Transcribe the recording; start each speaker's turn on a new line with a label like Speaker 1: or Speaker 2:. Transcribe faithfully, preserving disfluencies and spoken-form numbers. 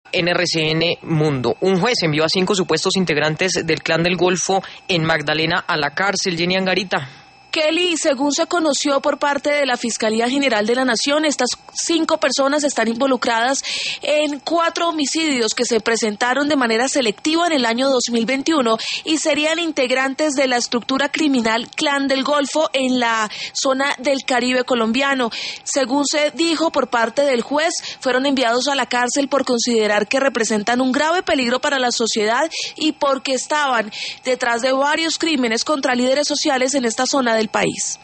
Speaker 1: N R C N Mundo. Un juez envió a cinco supuestos integrantes del Clan del Golfo en Magdalena a la cárcel. Jenny Angarita.
Speaker 2: Kelly, según se conoció por parte de la Fiscalía General de la Nación, estas cinco personas están involucradas en cuatro homicidios que se presentaron de manera selectiva en el año dos mil veintiuno y serían integrantes de la estructura criminal Clan del Golfo en la zona del Caribe colombiano. Según se dijo por parte del juez, fueron enviados a la cárcel por considerar que representan un grave peligro para la sociedad y porque estaban detrás de varios crímenes contra líderes sociales en esta zona del país.